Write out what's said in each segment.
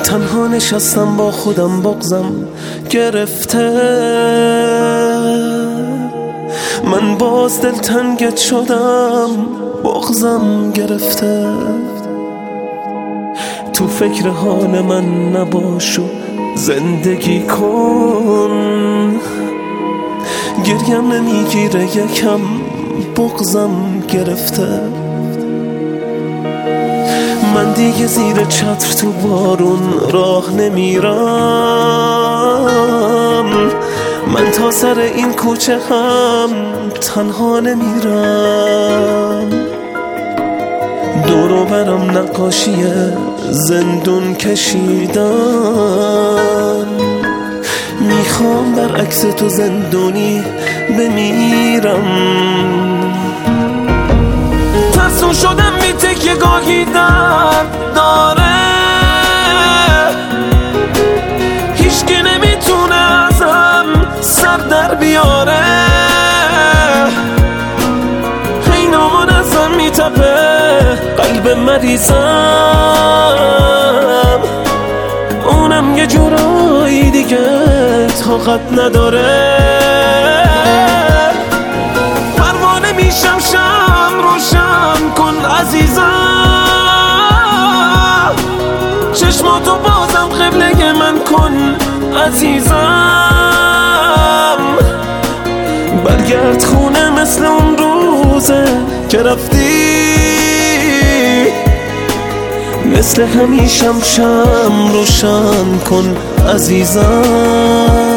تنها نشستم با خودم بغضم گرفته، من باز دلتنگت شدم بغضم گرفته. تو فکر حال من نباش و زندگی کن، گریم نمیگیره یکم بغضم گرفته. من دیگه زیر چتر تو بارون راه نمیرم، من تا سر این کوچه هم تنها نمیرم. دورو برم نقاشی زندون کشیدم، میخوام در عکس تو زندونی بمیرم. ترسون شدم بی تکیه گاهی درد داره، هیچکی نمیتونه ازم سر در بیاره. حینامون ازم میتپه قلب مریضم، اونم یه جورایی دیگه طاقت نداره. پروانه میشم شم روشن کن عزیزم، چشماتو بازم قبله من کن عزیزم. برگرد خونه مثل اون روزه که رفتی، مثل همیشم شم روشن کن عزیزم.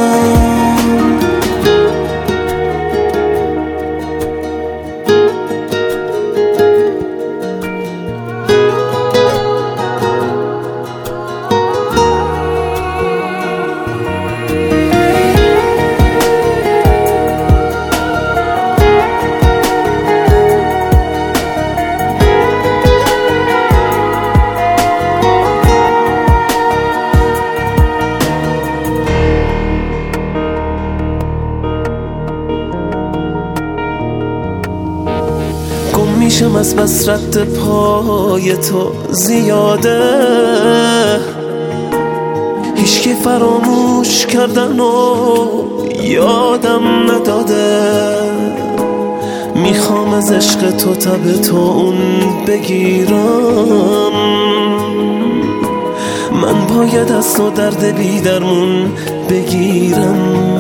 میشم از بس رد پای تو زیاده، هیچکی فراموش کردن و یادم نداده. میخوام از عشق تو تب تو اون بگیرم، من باید از تو درد بی درمون بگیرم.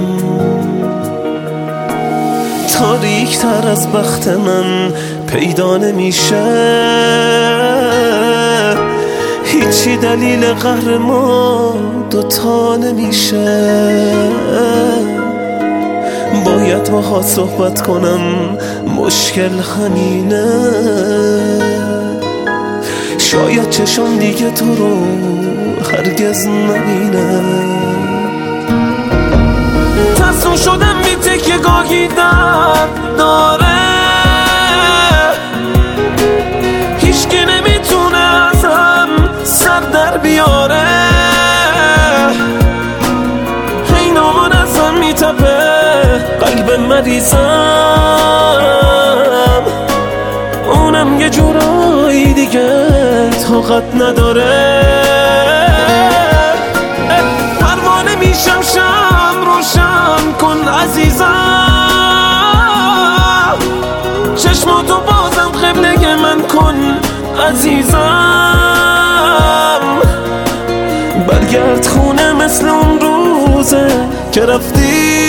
تاریک تر از بخت من پیدا نمیشه، هیچی دلیل قهر ما دوتا نمیشه. باید باهات صحبت کنم مشکل همینه، شاید چشم دیگه تو رو هرگز نبینه. ترسون شدم بی تکیه گاهی درد داره، هیچکی نمیتونه ازم سر در بیاره. حینامون ازم میتپه قلب مریضم، اونم یه جورایی دیگه طاقت نداره. پروانه میشم شم روشن کن عزیزم، چشماتو بازم قبله من کن عزیزم. برگرد خونه مثل اون روزه که رفتی،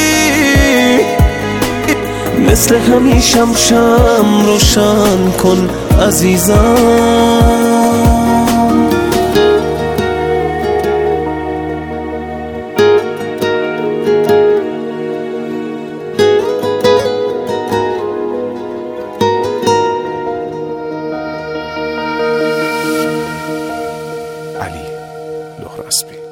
مثل همیشم شم روشن کن عزیزم. علی لهراسبی.